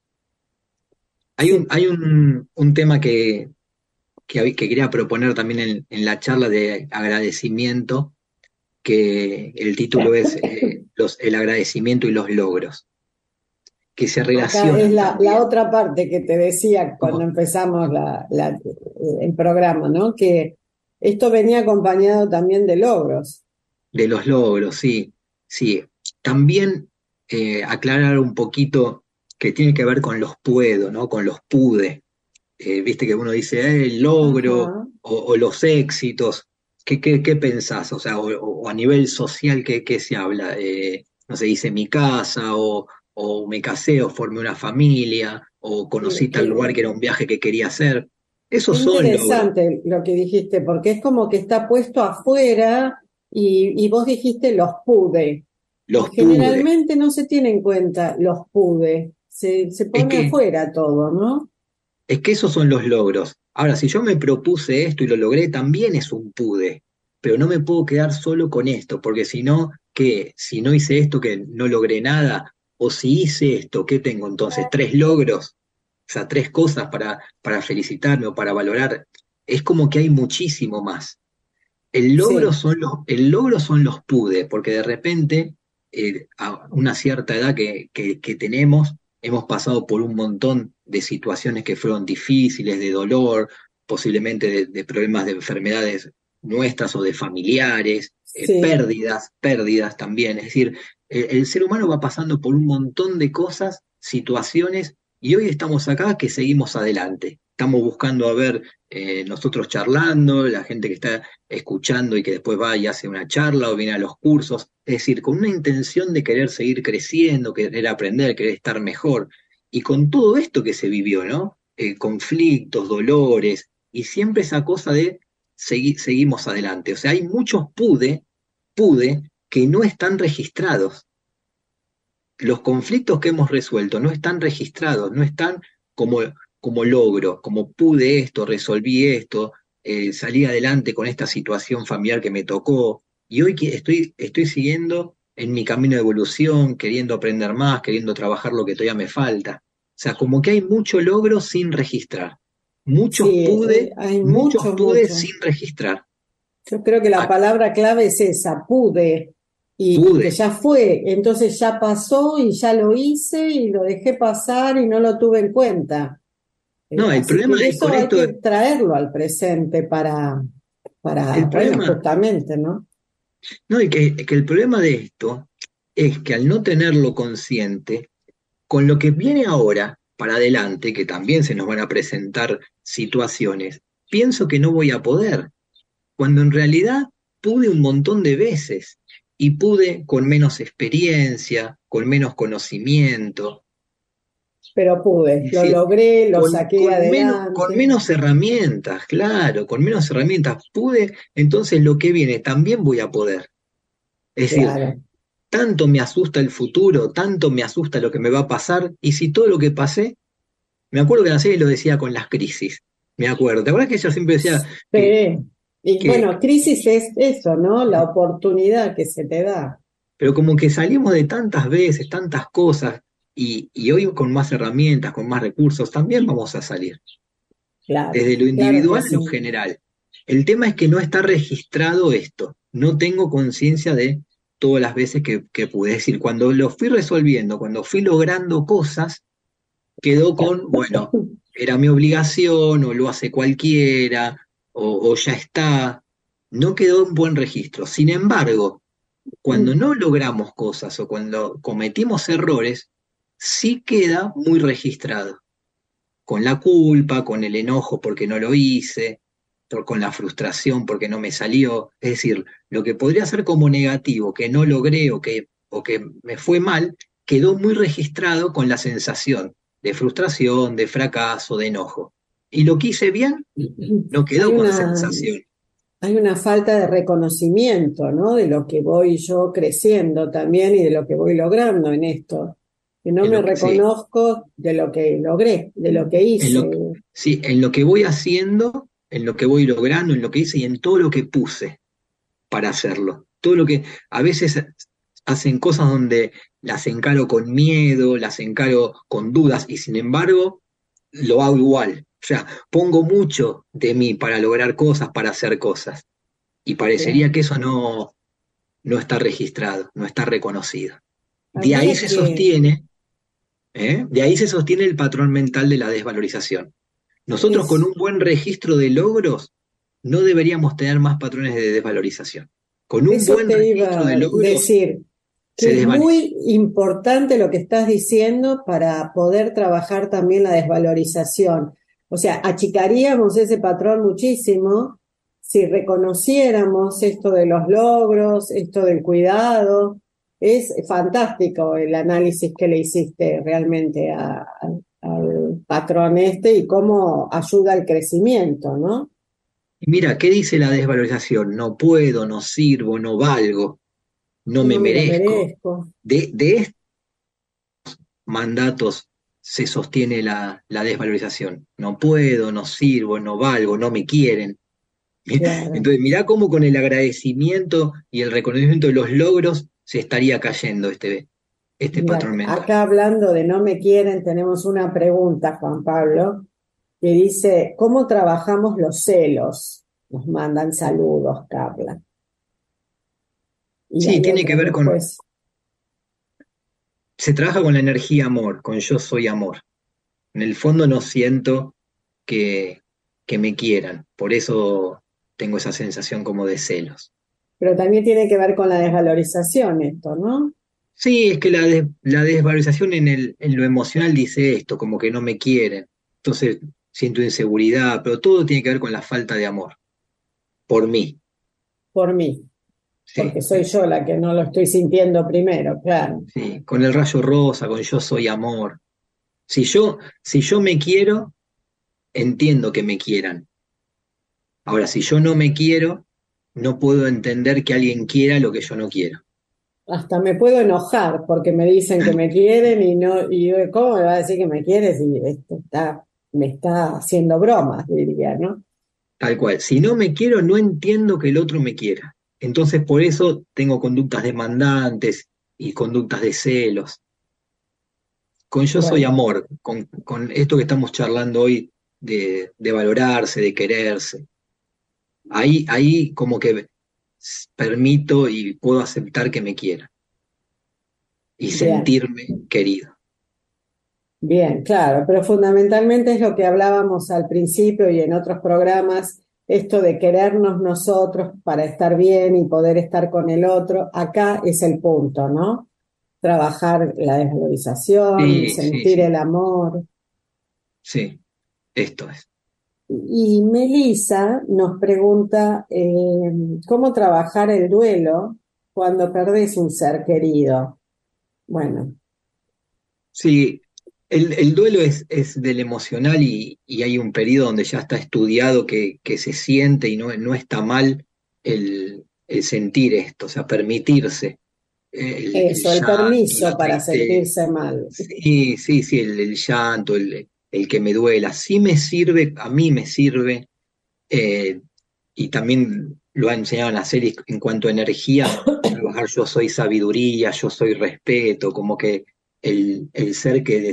Sí, Hay un tema que quería proponer también en la charla de agradecimiento, que el título es el agradecimiento y los logros, que se acá es relacionan la también, otra parte que te decía cuando como empezamos el programa, ¿no? Que esto venía acompañado también de logros. de los logros, sí, sí. También aclarar un poquito que tiene que ver con los puedo, ¿no? Con los pude. Viste que uno dice, el logro Ajá. o los éxitos. ¿Qué pensás? O sea, o a nivel social, ¿qué se habla? No sé, dice mi casa, o me casé, o formé una familia, o Sí, conocí tal lugar que era un viaje que quería hacer. qué Esos son logros. interesante lo que dijiste, porque es como que está puesto afuera y vos dijiste los pude. Y Los pude. generalmente no se tiene en cuenta los pude, se Es pone que, afuera todo, ¿no? es que esos son los logros. Ahora, si yo me propuse esto y lo logré, también es un pude. Pero no me puedo quedar solo con esto, porque si no, ¿qué? Si no hice esto, que no logré nada. O si hice esto, ¿qué tengo entonces? ¿Tres logros? O sea, tres cosas para felicitarme o para valorar. Es como que hay muchísimo más. Sí, El logro son los pude, porque de repente, a una cierta edad que tenemos, hemos pasado por un montón de situaciones que fueron difíciles, de dolor, posiblemente de problemas de enfermedades nuestras o de familiares, Sí, pérdidas también. Es decir, el ser humano va pasando por un montón de cosas, situaciones, y hoy estamos acá que seguimos adelante. Estamos buscando a ver, nosotros charlando, la gente que está escuchando y que después va y hace una charla o viene a los cursos, es decir, con una intención de querer seguir creciendo, querer aprender, querer estar mejor. Y con todo esto que se vivió, ¿no? Conflictos, dolores, y siempre esa cosa de seguimos adelante. O sea, hay muchos pude que no están registrados. Los conflictos que hemos resuelto no están registrados, no están como, como logro, como pude esto, resolví esto, salí adelante con esta situación familiar que me tocó. Y hoy estoy siguiendo en mi camino de evolución, queriendo aprender más, queriendo trabajar lo que todavía me falta. O sea, como que hay mucho logro sin registrar. sí, hay Muchos mucho, pude mucho. sin registrar. Yo creo que la Ah, palabra clave es esa, pude, y que pude. ya fue, entonces ya pasó y ya lo hice y lo dejé pasar y no lo tuve en cuenta. No, el Así problema que eso con hay esto, que traerlo al presente el bueno, problema, justamente, ¿no? no, y que el problema de esto es que al no tenerlo consciente, con lo que viene ahora para adelante, que también se nos van a presentar situaciones, pienso que no voy a poder, cuando en realidad pude un montón de veces y pude con menos experiencia, con menos conocimiento. Pero Es pude, lo decir, logré, lo saqué con adelante, menos herramientas, claro, con menos herramientas pude, entonces lo que viene también voy a poder. Es decir, claro. tanto me asusta el futuro, tanto me asusta lo que me va a pasar, y si todo lo que pasé, me acuerdo que la serie lo decía con las crisis, me acuerdo, ¿te acuerdas que ella siempre decía que, Sí. Y que bueno, crisis es eso, ¿no? La oportunidad que se te da. pero como que salimos de tantas veces, tantas cosas, y hoy con más herramientas, con más recursos, también vamos a salir, Claro, desde lo claro que individual a sí. lo general. El tema es que no está registrado esto, no tengo conciencia de todas las veces que pude decir, cuando lo fui resolviendo, cuando fui logrando cosas, quedó con, bueno, era mi obligación, o lo hace cualquiera, o ya está, no quedó en buen registro. Sin embargo, cuando no logramos cosas o cuando cometimos errores, sí queda muy registrado, con la culpa, con el enojo porque no lo hice, con la frustración porque no me salió. Es decir, lo que podría ser como negativo, que no logré o que me fue mal, quedó muy registrado con la sensación de frustración, de fracaso, de enojo. Y lo que hice bien no Hay quedó con una, sensación. hay una falta de reconocimiento, ¿no? De lo que voy yo creciendo también y de lo que voy logrando en esto. Que no En me lo que, sí, reconozco de lo que logré, de lo que en hice. lo, sí, en lo que voy haciendo, en lo que voy logrando, en lo que hice y en todo lo que puse para hacerlo. Todo lo que a veces hacen cosas donde las encaro con miedo, las encaro con dudas y sin embargo lo hago igual. O sea, pongo mucho de mí para lograr cosas, para hacer cosas. Y parecería Claro. que eso no está registrado, no está reconocido. De ahí Habría se que, sostiene, ¿eh? De ahí se sostiene el patrón mental de la desvalorización. Nosotros con es, un buen registro de logros no deberíamos tener más patrones de desvalorización. Con un eso buen te registro iba de a logros decir, se que es desvanece. muy importante lo que estás diciendo para poder trabajar también la desvalorización. O sea, achicaríamos ese patrón muchísimo si reconociéramos esto de los logros, esto del cuidado. Es fantástico el análisis que le hiciste realmente al patrón este y cómo ayuda al crecimiento, ¿no? Y mira, ¿qué dice la desvalorización? No puedo, no sirvo, no valgo, no me No me lo merezco. merezco. De estos mandatos se sostiene la desvalorización. No puedo, no sirvo, no valgo, no me quieren. Claro. Entonces, mirá cómo con el agradecimiento y el reconocimiento de los logros se estaría cayendo este Mira, patrón mental. acá hablando de no me quieren, tenemos una pregunta, Juan Pablo, que dice, ¿cómo trabajamos los celos? Nos mandan saludos, Carla. Y Sí, hay tiene que otros ver con, después. se trabaja con la energía amor, con yo soy amor. En el fondo no siento que, que me quieran. Por eso tengo esa sensación como de celos. Pero también tiene que ver con la desvalorización esto, ¿no? Sí, es que la desvalorización en lo emocional dice esto, como que no me quieren. Entonces siento inseguridad, pero todo tiene que ver con la falta de amor por mí. Por mí, Sí, porque soy yo la que no lo estoy sintiendo primero, claro. sí, con el rayo rosa, con yo soy amor. Si yo me quiero, entiendo que me quieran. Ahora, si yo no me quiero, no puedo entender que alguien quiera lo que yo no quiero. Hasta me puedo enojar porque me dicen que me quieren y no, y yo, ¿cómo me va a decir que me quiere si esto me está haciendo bromas, diría, ¿no? Tal cual. Si no me quiero, no entiendo que el otro me quiera. Entonces, por eso tengo conductas demandantes y conductas de celos. Con yo soy Bueno, amor, con esto que estamos charlando hoy de valorarse, de quererse. Ahí como que permito y puedo aceptar que me quiera y bien, sentirme querido. bien, claro, pero fundamentalmente es lo que hablábamos al principio y en otros programas, esto de querernos nosotros para estar bien y poder estar con el otro, acá es el punto, ¿no? Trabajar la desvalorización, Sí, sí, sentir el sí, amor. sí, esto es. Y Melissa nos pregunta cómo trabajar el duelo cuando perdés un ser querido. Bueno, Sí, el duelo es del emocional y hay un periodo donde ya está estudiado que se siente y no está mal el sentir esto, o sea, permitirse el eso, el llanto, la permiso para tristeza. sentirse mal. Sí, sí, sí, el llanto, el que me duela. Sí me sirve, a mí me sirve, eh, y también lo han enseñado en la serie en cuanto a energía, trabajar yo soy sabiduría, yo soy respeto, como que el ser que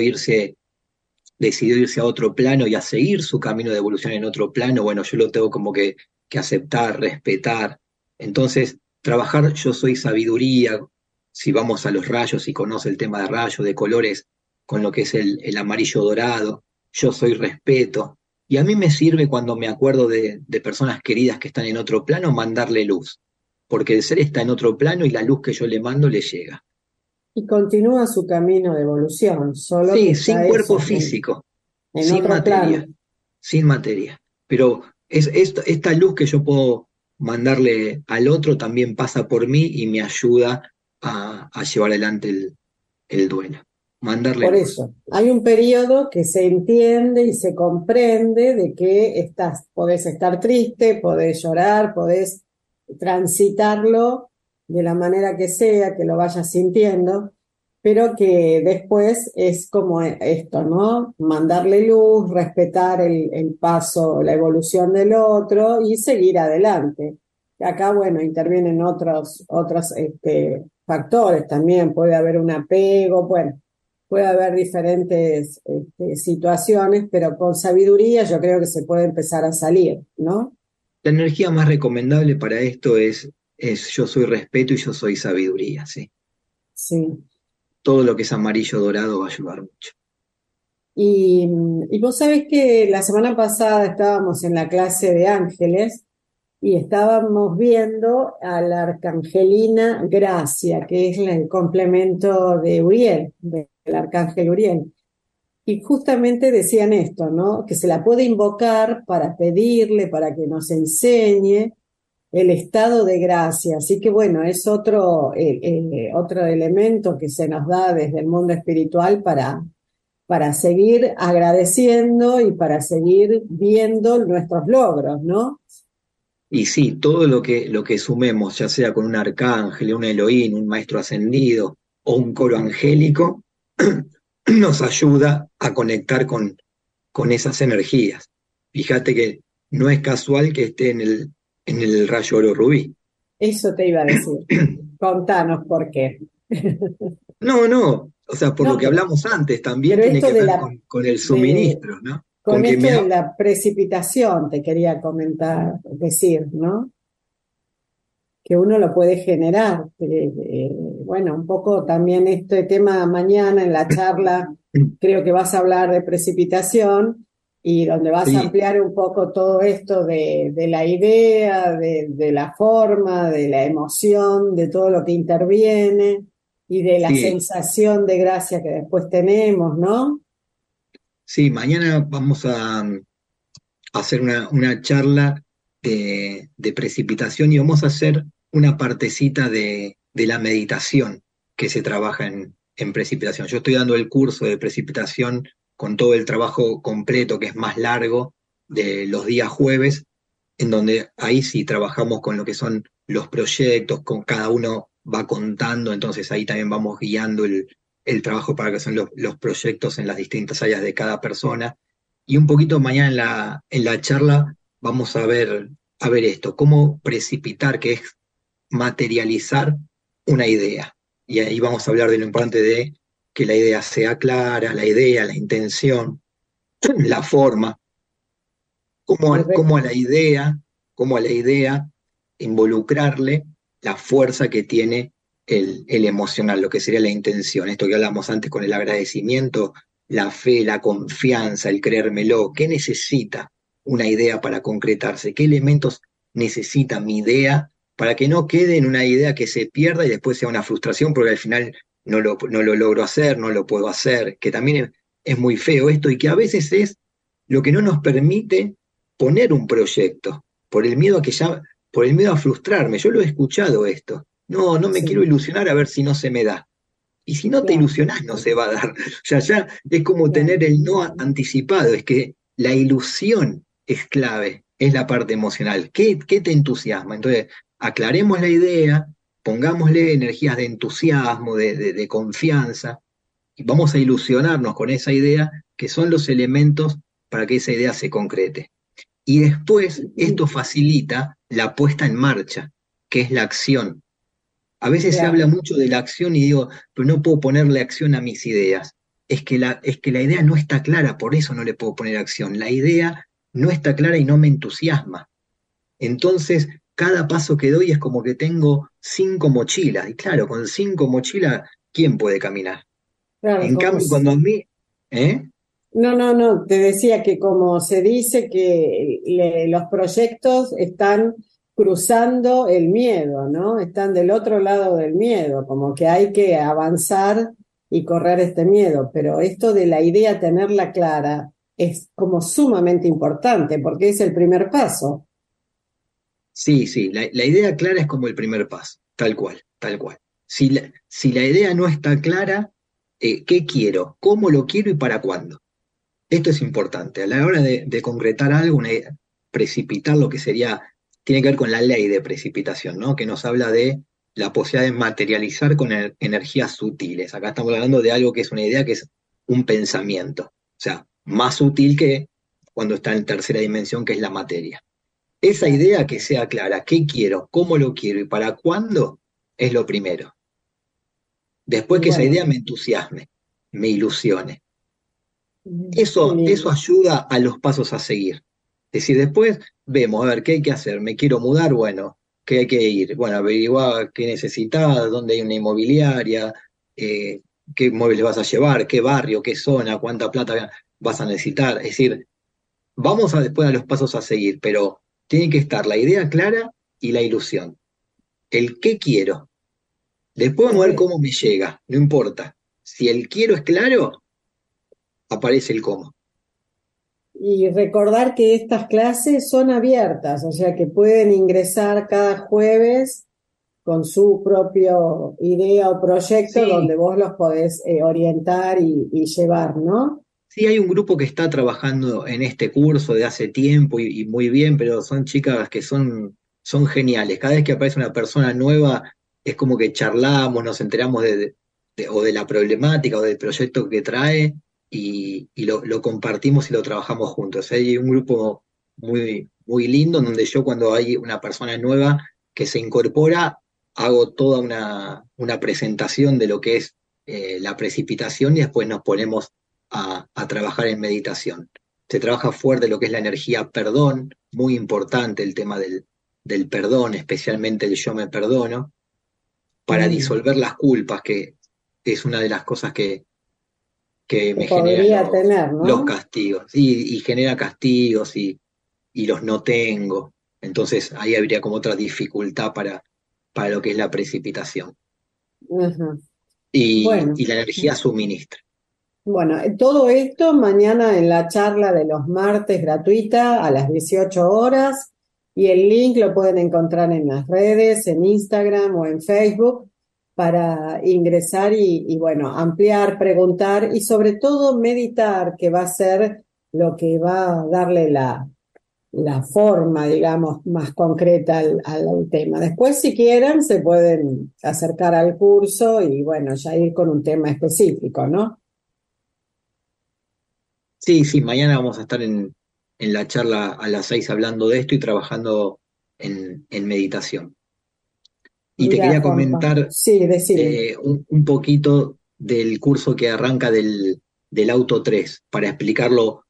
decidió irse a otro plano y a seguir su camino de evolución en otro plano, bueno, yo lo tengo como que aceptar, respetar. Entonces, trabajar yo soy sabiduría, si vamos a los rayos y conoce el tema de rayos, de colores, con lo que es el amarillo dorado, yo soy respeto. Y a mí me sirve cuando me acuerdo de personas queridas que están en otro plano, mandarle luz, porque el ser está en otro plano y la luz que yo le mando le llega. Y continúa su camino de evolución, solo que Sí, sin está cuerpo eso, físico, en sin otro materia, plano. sin materia. Pero esta luz que yo puedo mandarle al otro también pasa por mí y me ayuda a llevar adelante el duelo. Mandarle Por luz. eso, hay un periodo que se entiende y se comprende de que podés estar triste, podés llorar, podés transitarlo de la manera que sea, que lo vayas sintiendo, pero que después es como esto, ¿no? Mandarle luz, respetar el paso, la evolución del otro y seguir adelante. Acá, bueno, intervienen otros factores también, puede haber un apego, bueno, puede haber diferentes situaciones, pero con sabiduría yo creo que se puede empezar a salir, ¿no? La energía más recomendable para esto es yo soy respeto y yo soy sabiduría, ¿sí? Sí. Todo lo que es amarillo dorado va a ayudar mucho. Y vos sabés que la semana pasada estábamos en la clase de ángeles y estábamos viendo a la arcangelina Gracia, que es el complemento de Uriel, del arcángel Uriel. Y justamente decían esto, ¿no? Que se la puede invocar para pedirle, para que nos enseñe el estado de gracia. Así que bueno, es otro elemento que se nos da desde el mundo espiritual para seguir agradeciendo y para seguir viendo nuestros logros, ¿no? Y sí, todo lo que sumemos, ya sea con un arcángel, un Elohim, un maestro ascendido o un coro angélico, nos ayuda a conectar con esas energías. Fíjate que no es casual que esté en el rayo oro rubí. Eso te iba a decir. Contanos por qué. No, no, o sea, por lo No, que hablamos antes, también pero tiene esto que de ver la con el de suministro, ¿no? Con con que esto me de ha- la precipitación te quería comentar, decir, ¿no? Que uno lo puede generar. Bueno, un poco también este tema mañana en la charla, creo que vas a hablar de precipitación, y donde vas a Sí, ampliar un poco todo esto de la idea, de la forma, de la emoción, de todo lo que interviene y de la sí, sensación de gracia que después tenemos, ¿no? sí, mañana vamos a hacer una charla de precipitación y vamos a hacer una partecita de la meditación que se trabaja en precipitación. Yo estoy dando el curso de precipitación con todo el trabajo completo, que es más largo, de los días jueves, en donde ahí sí trabajamos con lo que son los proyectos, con cada uno va contando, entonces ahí también vamos guiando el trabajo para que son los proyectos en las distintas áreas de cada persona. Y un poquito mañana en la charla vamos a ver esto, cómo precipitar, que es materializar una idea. Y ahí vamos a hablar de lo importante de que la idea sea clara, la idea, la intención, la forma, cómo, Y re- cómo a la idea, cómo a la idea involucrarle la fuerza que tiene el emocional, lo que sería la intención, esto que hablamos antes con el agradecimiento, la fe, la confianza, el creérmelo, ¿qué necesita una idea para concretarse? ¿Qué elementos necesita mi idea para que no quede en una idea que se pierda y después sea una frustración porque al final no lo logro hacer, no lo puedo hacer, que también es muy feo esto y que a veces es lo que no nos permite poner un proyecto, por el miedo a que ya, por el miedo a frustrarme. Yo lo he escuchado esto. No, no me quiero sí, ilusionar a ver si no se me da. Y si no te claro, ilusionás, no se va a dar. O sea, ya es como claro. tener el no anticipado. Es que la ilusión es clave, es la parte emocional. ¿Qué te entusiasma? Entonces, aclaremos la idea, pongámosle energías de entusiasmo, de confianza, y vamos a ilusionarnos con esa idea, que son los elementos para que esa idea se concrete. Y después esto facilita la puesta en marcha, que es la acción. A veces se habla Claro. mucho de la acción y digo, pero no puedo ponerle acción a mis ideas. Es que la idea no está clara, por eso no le puedo poner acción. La idea no está clara y no me entusiasma. Entonces, cada paso que doy es como que tengo 5 mochilas. Y claro, con 5 mochilas, ¿quién puede caminar? Claro, En cambio, cuando a mí, ¿eh? no, no, no, te decía que como se dice que los proyectos están cruzando el miedo, ¿no? Están del otro lado del miedo, como que hay que avanzar y correr este miedo, pero esto de la idea, tenerla clara, es como sumamente importante porque es el primer paso. Sí, sí, la idea clara es como el primer paso, tal cual, tal cual. Si la idea no está clara, ¿qué quiero? ¿Cómo lo quiero y para cuándo? Esto es importante. A la hora de concretar algo, precipitar lo que sería, tiene que ver con la ley de precipitación, ¿no? Que nos habla de la posibilidad de materializar con energías sutiles. Acá estamos hablando de algo que es una idea, que es un pensamiento. O sea, más sutil que cuando está en tercera dimensión, que es la materia. Esa Claro. idea que sea clara, qué quiero, cómo lo quiero y para cuándo, es lo primero. Después Y que esa bueno, idea me entusiasme, me ilusione. qué Eso lindo. ayuda a los pasos a seguir. Es decir, después vemos, a ver, ¿qué hay que hacer? ¿Me quiero mudar? Bueno, ¿qué hay que ir? Bueno, averiguar qué necesitas, dónde hay una inmobiliaria, eh, qué muebles vas a llevar, qué barrio, qué zona, cuánta plata vas a necesitar. Es decir, vamos después a los pasos a seguir, pero tiene que estar la idea clara y la ilusión. El qué quiero. Después Es vamos a ver que- cómo me llega, no importa. Si el quiero es claro, aparece el cómo. Y recordar que estas clases son abiertas, o sea que pueden ingresar cada jueves con su propio idea o proyecto Sí, donde vos los podés orientar y llevar, ¿no? sí, hay un grupo que está trabajando en este curso de hace tiempo y muy bien, pero son chicas que son geniales. Cada vez que aparece una persona nueva, es como que charlamos, nos enteramos o de la problemática o del proyecto que trae y lo compartimos y lo trabajamos juntos. Hay un grupo muy, muy lindo en donde yo cuando hay una persona nueva que se incorpora, hago toda una presentación de lo que es la precipitación y después nos ponemos a trabajar en meditación. Se trabaja fuerte lo que es la energía perdón, muy importante el tema del perdón, especialmente el yo me perdono, para Mm, disolver las culpas, que es una de las cosas que que que me genera podría tener, los ¿no? castigos. Y genera castigos y los no tengo. Entonces ahí habría como otra dificultad para lo que es la precipitación. Ajá. Y Bueno. la energía suministra. Bueno, todo esto mañana en la charla de los martes gratuita a las 18 horas y el link lo pueden encontrar en las redes, en Instagram o en Facebook para ingresar y bueno, ampliar, preguntar y sobre todo meditar, que va a ser lo que va a darle la forma, digamos, más concreta al tema. Después, si quieren, se pueden acercar al curso y bueno, ya ir con un tema específico, ¿no? Sí, sí, mañana vamos a estar en la charla a las 6 hablando de esto y trabajando en meditación. Y te Mira, quería Juanpa. comentar Sí, decime. un poquito del curso que arranca del Auto 3 para explicarlo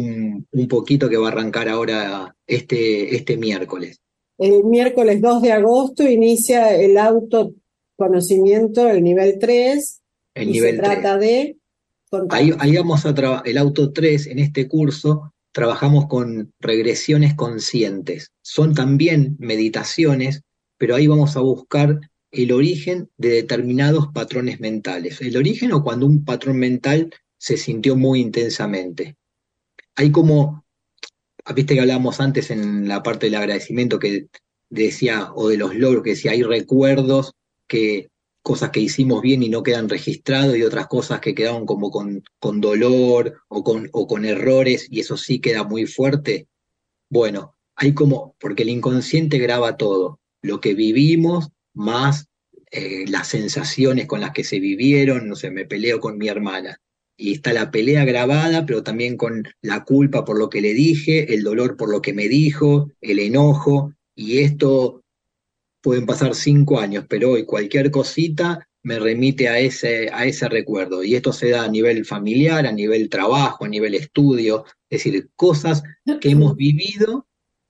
un poquito que va a arrancar ahora este miércoles, El miércoles 2 de agosto inicia el autoconocimiento, el nivel 3 el y se nivel 3. trata de Ahí contanos. vamos a trabajar, el Auto 3 en este curso trabajamos con regresiones conscientes. Son también meditaciones, pero ahí vamos a buscar el origen de determinados patrones mentales. El origen o cuando un patrón mental se sintió muy intensamente. Hay como, viste que hablábamos antes en la parte del agradecimiento que decía, o de los logros, que decía, hay recuerdos que cosas que hicimos bien y no quedan registrados y otras cosas que quedaron como con dolor o con errores y eso sí queda muy fuerte. Bueno, hay como, porque el inconsciente graba todo, lo que vivimos más las sensaciones con las que se vivieron, no sé, me peleo con mi hermana. Y está la pelea grabada, pero también con la culpa por lo que le dije, el dolor por lo que me dijo, el enojo, y esto pueden pasar 5 años, pero hoy cualquier cosita me remite a ese recuerdo. Y esto se da a nivel familiar, a nivel trabajo, a nivel estudio, es decir, cosas que hemos vivido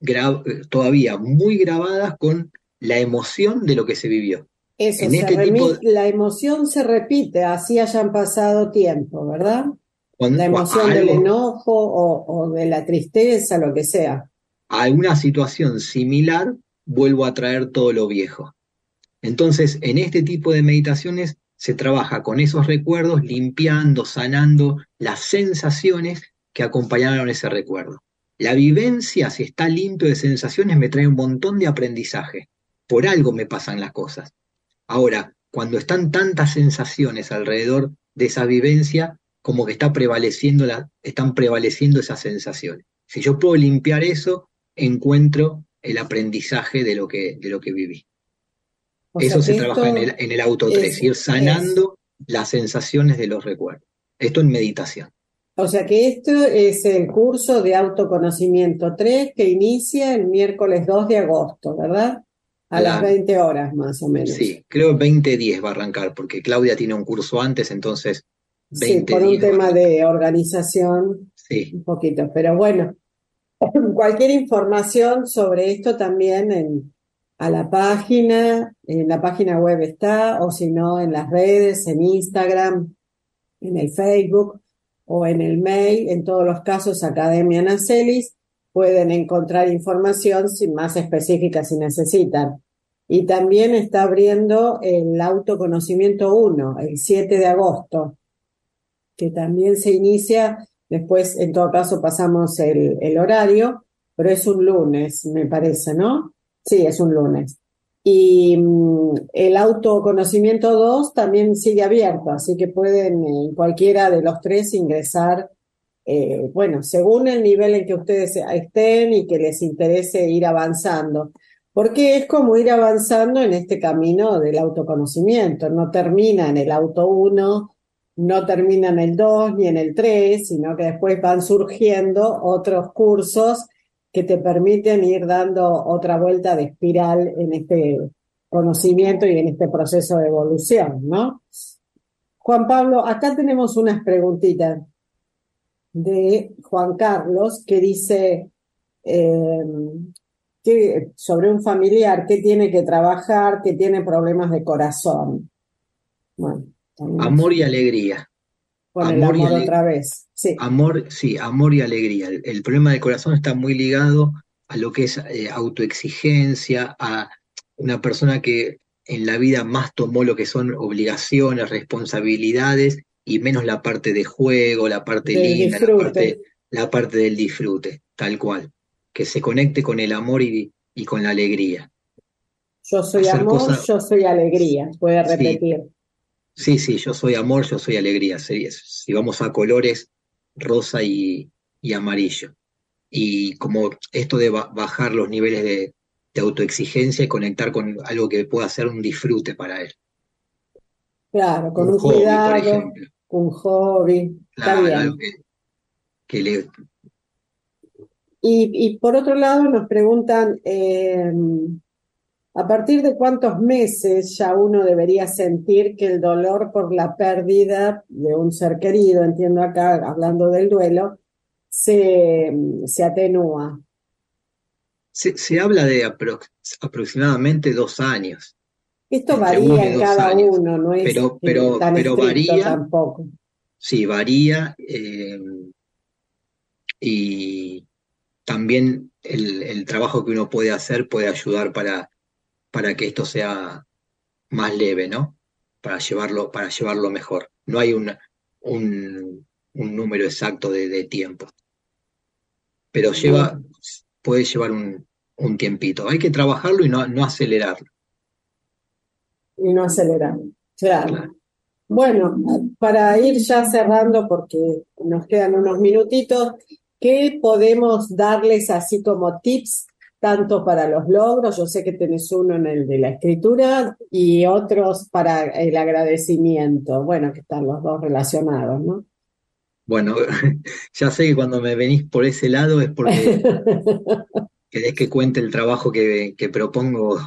todavía muy grabadas con la emoción de lo que se vivió. Eso, En este tipo, la emoción se repite, así hayan pasado tiempo, ¿verdad? La a emoción del algo, enojo o de la tristeza, lo que sea. a alguna situación similar, vuelvo a traer todo lo viejo. Entonces, en este tipo de meditaciones se trabaja con esos recuerdos, limpiando, sanando las sensaciones que acompañaron ese recuerdo. La vivencia, si está limpio de sensaciones, me trae un montón de aprendizaje. Por algo me pasan las cosas. Ahora, cuando están tantas sensaciones alrededor de esa vivencia, como que están prevaleciendo esas sensaciones. Si yo puedo limpiar eso, encuentro el aprendizaje de lo que viví. O Eso sea se que trabaja esto en el auto es, 3, ir es sanando las sensaciones de los recuerdos. Esto en meditación. O sea que esto es el curso de autoconocimiento 3 que inicia el miércoles 2 de agosto, ¿verdad? A A las la, 20 horas más o menos. sí, creo 20:10 va a arrancar, porque Claudia tiene un curso antes, entonces Sí, veinte por un diez va a tema arrancar. de organización, Sí, un poquito, pero bueno, cualquier información sobre esto también en la página web está, o si no, en las redes, en Instagram, en el Facebook o en el mail, en todos los casos Academia Nacelis, pueden encontrar información más específica si necesitan. Y también está abriendo el autoconocimiento 1 el 7 de agosto, que también se inicia, después en todo caso pasamos el horario, pero es un lunes, me parece, ¿no? Sí, es un lunes. Y el autoconocimiento 2 también sigue abierto, así que pueden en cualquiera de los tres ingresar, bueno, según el nivel en que ustedes estén y que les interese ir avanzando, porque es como ir avanzando en este camino del autoconocimiento, no termina en el auto 1, no termina en el 2 ni en el 3, sino que después van surgiendo otros cursos que te permiten ir dando otra vuelta de espiral en este conocimiento y en este proceso de evolución, ¿no? Juan Pablo, acá tenemos unas preguntitas de Juan Carlos que dice eh, sobre un familiar que tiene que trabajar, que tiene problemas de corazón. Bueno, amor tenemos y alegría. con el amor y amor otra vez. Sí, amor, sí, amor y alegría. El problema del corazón está muy ligado a lo que es autoexigencia, a una persona que en la vida más tomó lo que son obligaciones, responsabilidades y menos la parte de juego, la parte del linda, disfrute. la parte del disfrute, tal cual. Que se conecte con el amor y con la alegría. Yo soy Hacer amor, cosas, yo soy alegría. Puede sí, repetir. sí, sí, yo soy amor, yo soy alegría. Si vamos a colores, rosa y amarillo. Y como esto de bajar los niveles de autoexigencia y conectar con algo que pueda ser un disfrute para él. Claro, con Un un hobby, por cuidado, ejemplo. un hobby. Está Claro, algo bien. que le... Y por otro lado nos preguntan, ¿a partir de cuántos meses ya uno debería sentir que el dolor por la pérdida de un ser querido, entiendo acá, hablando del duelo, se, se atenúa? Se habla de aproximadamente 2 años, Esto entre uno varía y en dos cada años, uno, no es tan pero estricto varía, tampoco. sí, varía, y también el trabajo que uno puede hacer puede ayudar para que esto sea más leve, ¿no? Para llevarlo mejor. No hay un número exacto de tiempo, pero Bien, puede llevar un tiempito. Hay que trabajarlo y no acelerarlo. y no acelerar. Claro. Claro. Bueno, para ir ya cerrando, porque nos quedan unos minutitos, ¿qué podemos darles así como tips, tanto para los logros? Yo sé que tenés uno en el de la escritura y otros para el agradecimiento. Bueno, que están los dos relacionados, ¿no? Bueno, ya sé que cuando me venís por ese lado es porque querés que cuente el trabajo que propongo,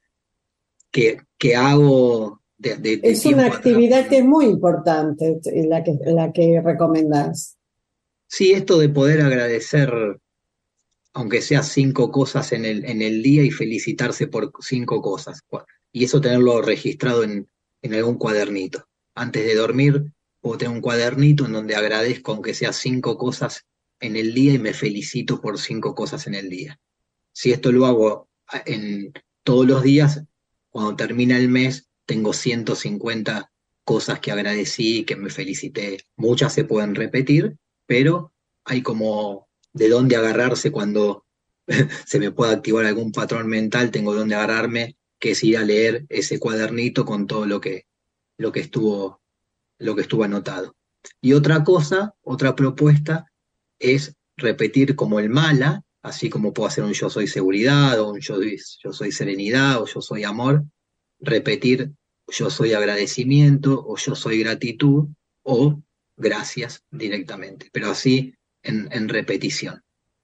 que hago de Es una tiempo atrás. actividad que es muy importante, la que recomendás. Sí, esto de poder agradecer, aunque sea 5 cosas en el día y felicitarse por 5 cosas. Y eso tenerlo registrado en algún cuadernito. Antes de dormir, puedo tener un cuadernito en donde agradezco, aunque sea 5 cosas en el día y me felicito por 5 cosas en el día. Si esto lo hago en todos los días, cuando termina el mes, tengo 150 cosas que agradecí, que me felicité. Muchas se pueden repetir, pero hay como de dónde agarrarse cuando se me puede activar algún patrón mental, tengo dónde agarrarme, que es ir a leer ese cuadernito con todo lo que estuvo, lo que estuvo anotado. Y otra cosa, otra propuesta, es repetir como el mala, así como puedo hacer un yo soy seguridad, o un yo soy serenidad, o yo soy amor, repetir yo soy agradecimiento, o yo soy gratitud, o gracias directamente, pero así en repetición.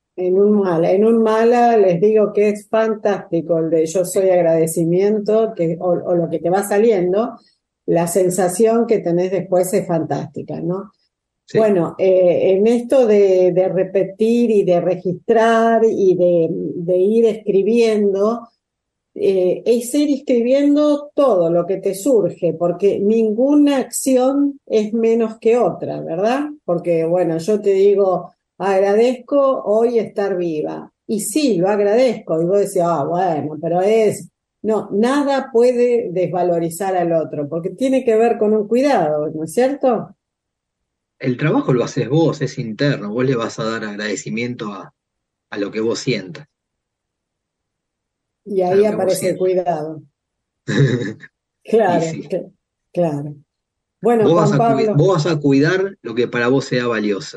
En un mala les digo que es fantástico el de yo soy agradecimiento, o lo que te va saliendo, la sensación que tenés después es fantástica, ¿no? Sí. Bueno, en esto de repetir y de registrar y de ir escribiendo, es ir escribiendo todo lo que te surge, porque ninguna acción es menos que otra, ¿verdad? Porque, bueno, yo te digo, agradezco hoy estar viva. Y sí, lo agradezco. Y vos decís, bueno, pero no, nada puede desvalorizar al otro, porque tiene que ver con un cuidado, ¿no es cierto? El trabajo lo haces vos, es interno, vos le vas a dar agradecimiento a lo que vos sientas, Y a ahí lo que vos aparece el sientas. cuidado. Y Claro, sí, claro. Bueno, Juan Pablo, vos vas a cuidar lo que para vos sea valioso.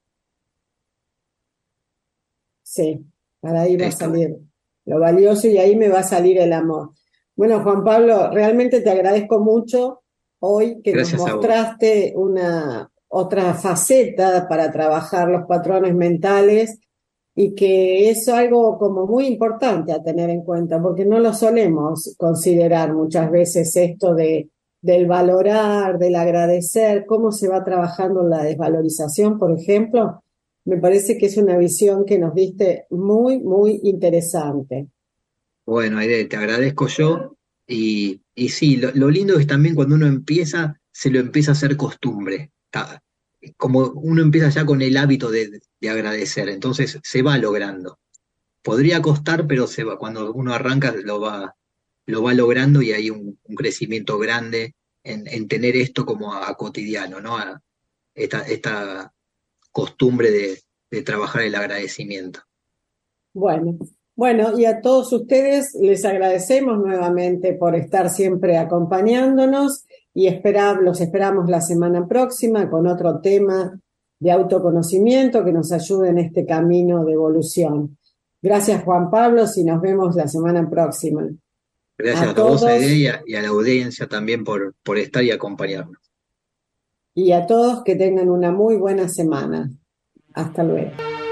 sí, para ahí va a Esto es. salir lo valioso y ahí me va a salir el amor. Bueno, Juan Pablo, realmente te agradezco mucho hoy que nos Gracias a vos. mostraste una otra faceta para trabajar los patrones mentales y que es algo como muy importante a tener en cuenta, porque no lo solemos considerar muchas veces esto del valorar, del agradecer, cómo se va trabajando la desvalorización, por ejemplo. Me parece que es una visión que nos diste muy, muy interesante. Bueno, Aide, te agradezco yo. Y sí, lo lindo es también cuando uno empieza, se lo empieza a hacer costumbre. como uno empieza ya con el hábito de agradecer, entonces se va logrando. Podría costar, pero se va, cuando uno arranca lo va logrando y hay un crecimiento grande en tener esto como a cotidiano, ¿no? Esta costumbre de trabajar el agradecimiento. Bueno, bueno, y a todos ustedes les agradecemos nuevamente por estar siempre acompañándonos y los esperamos la semana próxima con otro tema de autoconocimiento que nos ayude en este camino de evolución. Gracias, Juan Pablo, y nos vemos la semana próxima. Gracias a vos, Aide, y a la audiencia también por estar y acompañarnos. Y a todos que tengan una muy buena semana. Hasta luego.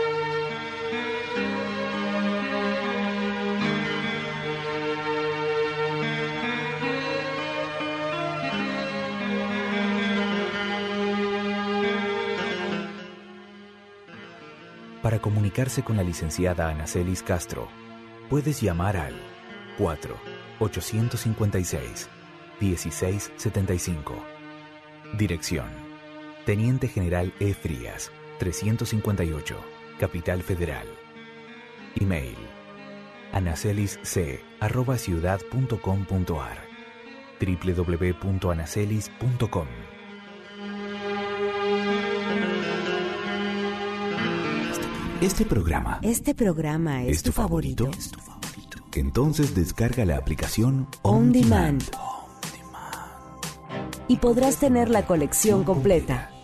Para comunicarse con la licenciada Anacelis Castro, puedes llamar al 4-856-1675. Dirección: Teniente General E. Frías, 358, Capital Federal. Email: anacelisc@ciudad.com.ar, www.anacelis.com. Este programa es tu favorito. Entonces descarga la aplicación On Demand. Y podrás tener la colección completa.